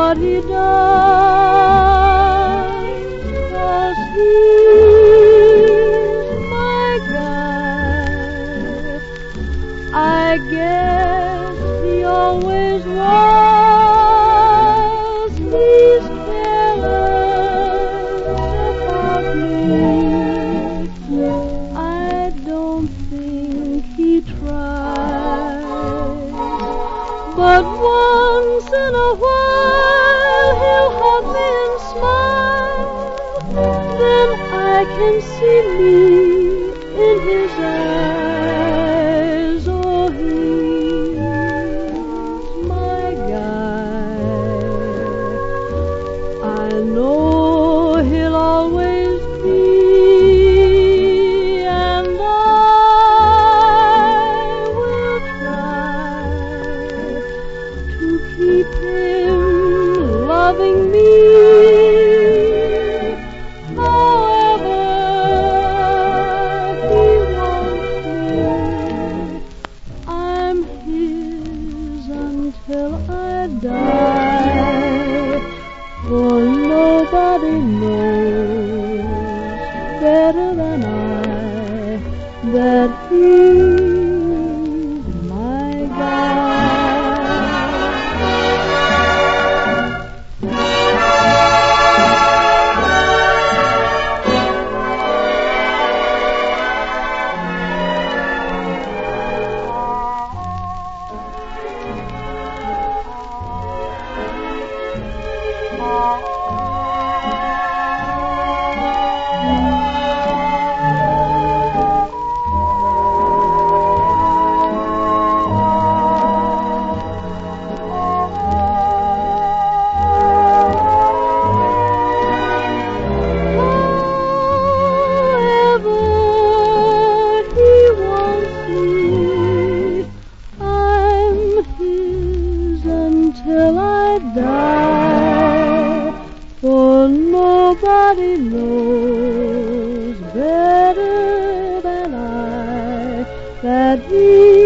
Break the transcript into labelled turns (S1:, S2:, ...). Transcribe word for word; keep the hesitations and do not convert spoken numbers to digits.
S1: what he does, 'cause he's my guy. I guess he always was. He's careless about me. I don't think he tries, but once in a while he'll hug me and smile. Then I can see me in his eyes. Oh, he's my guy. I know he'll always be, and I will try to keep him loving me. However he wants me, I'm his until I die. For nobody knows better than I that he's my guy. Till I die, for nobody knows better than I that he